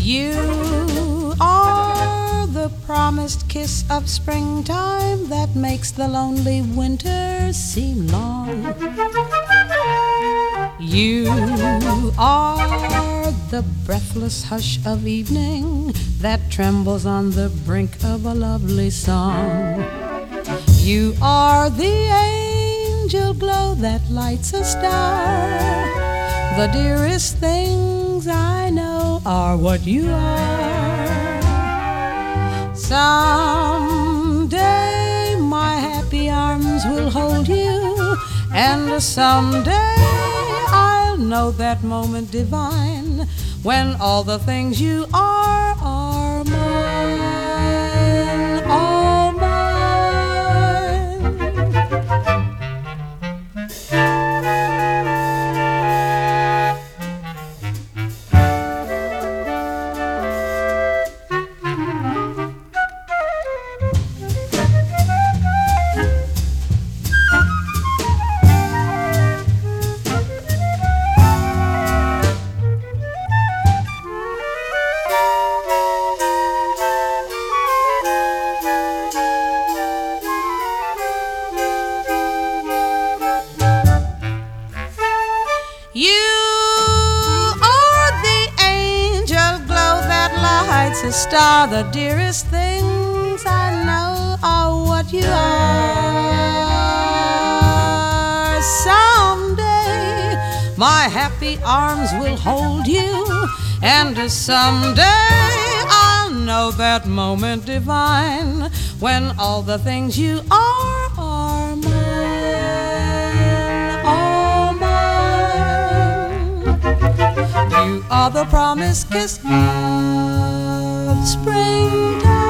You are the promised kiss of springtime that makes the lonely winter seem long. You are the breathless hush of evening that trembles on the brink of a lovely song. You are the angel glow that lights a star. The dearest things I know are what you are. Someday my happy arms will hold you, and someday I'll know that moment divine when all the things you are mine, all mine. A star, the dearest things I know are what you are. Someday my happy arms will hold you, and someday I'll know that moment divine when all the things you are mine, all mine. You are the promised kiss of springtime.